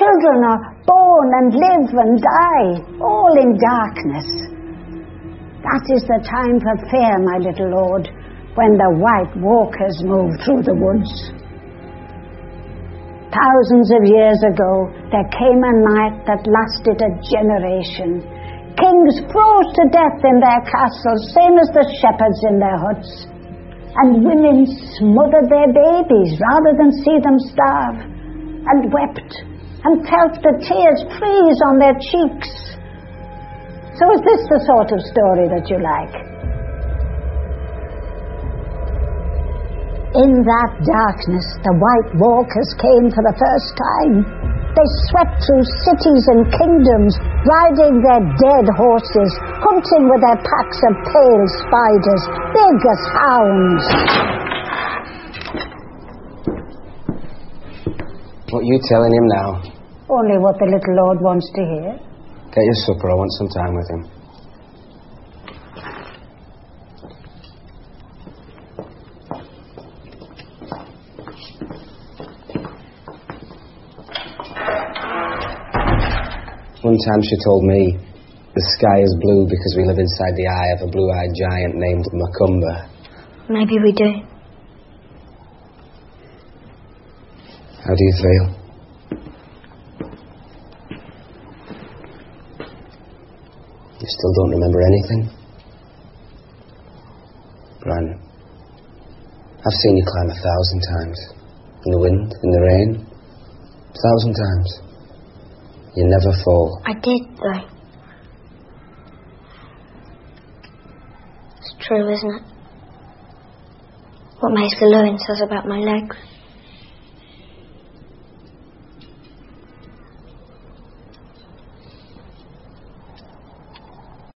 children are born and live and die, all in darkness. That is the time for fear, my little lord, when the White Walkers move through the woods. Thousands of years ago, there came a night that lasted a generation. Kings froze to death in their castles, same as the shepherds in their huts. And women smothered their babies rather than see them starve, and wept, and felt the tears freeze on their cheeks. So is this the sort of story that you like? In that darkness, the White Walkers came for the first time. They swept through cities and kingdoms, riding their dead horses, hunting with their packs of pale spiders, big as hounds. What are you telling him now? Only what the little lord wants to hear. Get your supper, I want some time with him. One time she told me the sky is blue because we live inside the eye of a blue-eyed giant named Macumba. Maybe we do. How do you feel? You still don't remember anything? Bran, I've seen you climb 1,000 times. In the wind, in the rain. 1,000 times. You never fall. I did, though. It's true, isn't it? What Maester Lewin says about my legs.